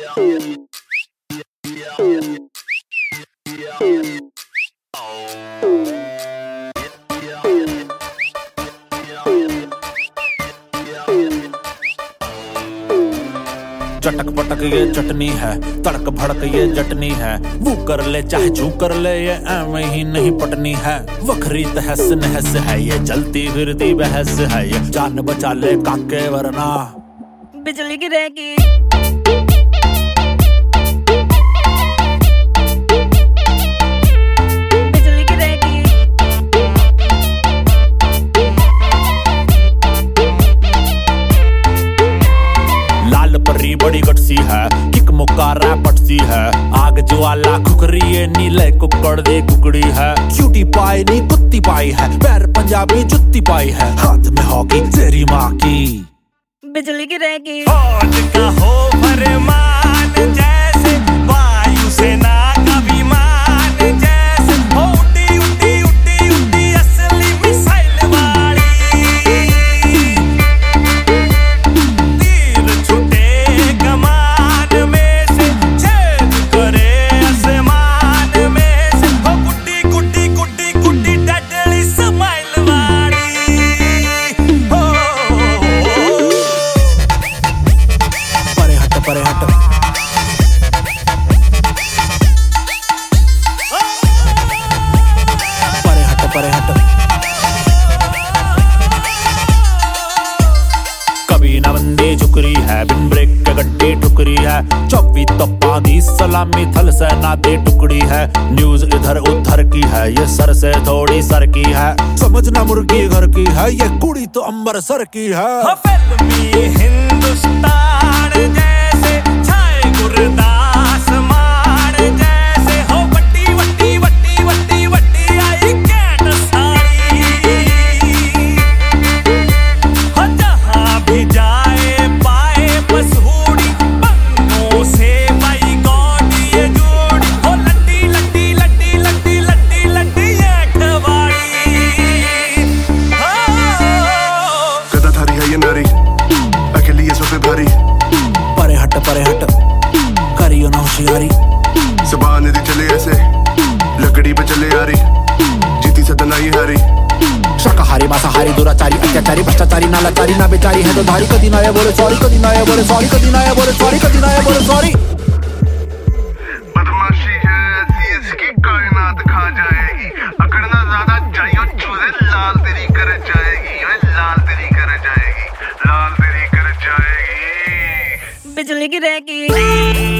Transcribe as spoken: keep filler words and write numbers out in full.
चटक पटक ये चटनी है, तड़क भड़क ये जटनी है, वो कर ले चाहे जू कर ले ये ऐਵੇਂ ही नहीं पटनी है। वखरी तहस नहस है ये, जलती फिरती बहस है ये, जान बचा ले काके वरना बिजली गिरेगी। बड़ी गटसी है, किक मुक्का रैपट सी है, आग ज्वाला खुकरी ये नीले कुकड़ दे कुकड़ी है। क्यूटी पाई नहीं कुत्ती पाई है, पैर पंजाबी जुत्ती पाई है, हाथ में हॉकी तेरी माँ की बिजली गिरेगी। फौज का हो फरमान जैसे वायु सेना का विमान जैसे, उड़ी उड़ी उड़ी उड़ी असली मिसाइल वाली, तीर छुटे कमान में से, छेद करे आसमान में से, हो गुड्डी गुड्डी गुड्डी गुड्डी डडली स्माइल वाली। हो परे हट परे हट परे हट परे हट कभी ना बंदी झुकरी है, बिन ब्रेक के गड्डी ठुकरी है, चौबी तप्पा दी सलामी थल सेना दे टुकड़ी है। न्यूज इधर उधर की है, ये सर से थोड़ी सर की है, समझना मुर्गी घर की है, ये कुड़ी तो अमृतसर की है। फिल्मी हिंदुस्तान जैसे छाए गुरदास मान जैसे, हो वट्टी वट्टी वट्टी वट्टी वट्टी आई कैट साड़ी, हो जहाँ भी जाए पाए मशहूरी, बंगों से बाई गौड़ी ये जोड़ी, हो लट्टी लट्टी लट्टी लट्टी लट्टी लट्टी ये खवाड़ी। गदाधारी है ये नारी, अकेली ये सब पे भारी, परे हट परे हट करियो ना होशियारी, जबान यदि चले ऐसे लकड़ी पे चले यारी, जीती सदन आई हारी। शाकाहारी मांसाहारी दुराचारी अत्याचारी भ्रष्टाचारी नालाचारी ना बेचारी है तो धारी, कदी ना ये बोले सॉरी कदी ना ये बोले सॉरी कदी ना ये बोले सॉरी कदी ना ये बोले सॉरी। बदमाशी है ऐसी इसकी कायनात खा जाएगी, अकड़ना ज्यादा चाहिए चूजे लाल तेरी कर जाएगी, लाल तेरी कर जाएगी, लाल तेरी कर जाएगी। बिजली गिरेगी।